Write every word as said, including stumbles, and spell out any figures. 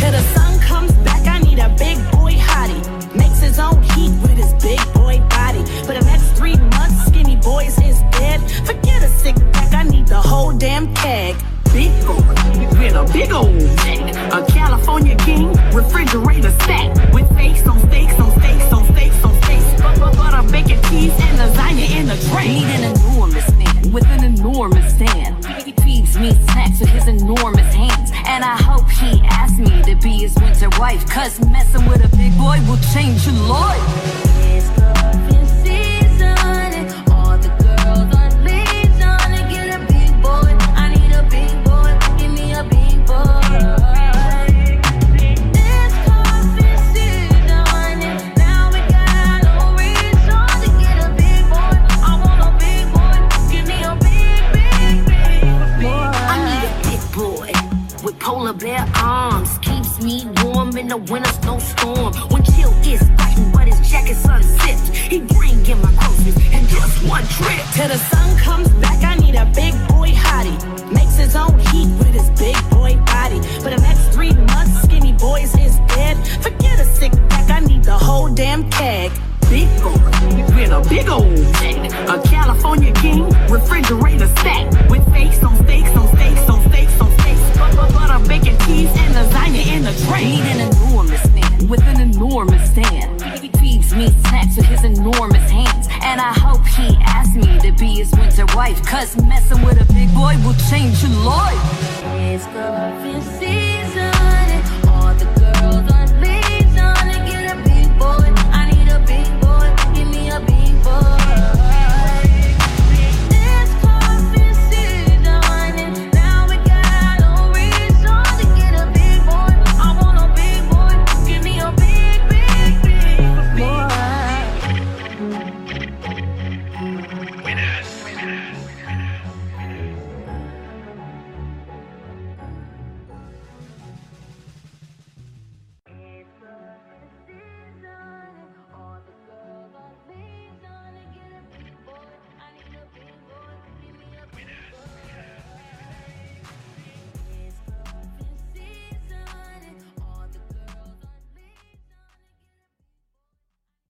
Till the sun comes back, I need a big boy hottie. Makes his own heat with his big boy body. For the next three months, skinny boys is dead. Forget a sick pack, I need the whole damn keg. Big boy with a big old neck. A California king, refrigerator stack. With steaks on steaks on steaks on steaks on steaks. Butter, butter, bacon, cheese, and lasagna in the tray. Need an enormous man with an enormous stand. He feeds me snacks with his enormous hands. And I hope he asks me to be his winter wife. Cause messing with a big boy will change your life. It's cuffing season and all the girls are legion to get a big boy. I need a big boy, give me a big boy. It's cuffing season and now we got no reason to get a big boy. I want a big boy, give me a big, big, big boy. I need a big boy with polar bear arms. Keeps me warm in the winter snowstorm. When chill is biting, but his jacket's unzipped. He bring in my groceries in just one trip. Till the sun comes back, I need a big boy hottie. Makes his own heat with his big boy body. For the next three months, skinny boys is dead. Forget a sick pack, I need the whole damn keg. Big boy with a big old neck. A California king, refrigerator stack. With steaks on steaks on steaks on steaks on steaks. Butter, butter, bacon, cheese, and lasagna in the tray. Need an enormous man with an enormous stand. He feeds me snacks with his enormous hands. And I hope he asks me to be his winter wife. Cause messing with a big boy will change your life. It's cuffing season.